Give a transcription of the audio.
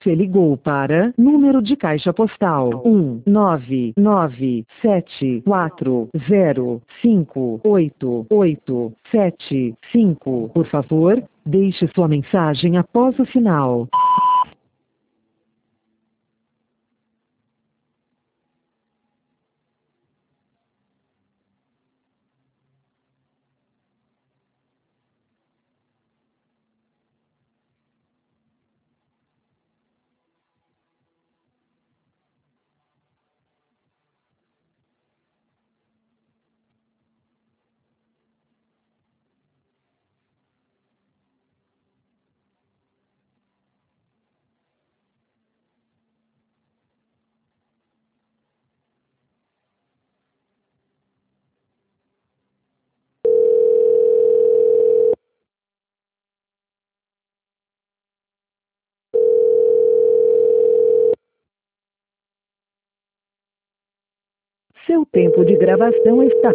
Você ligou para número de caixa postal 19974058875. Por favor, deixe sua mensagem após o sinal. Seu tempo de gravação está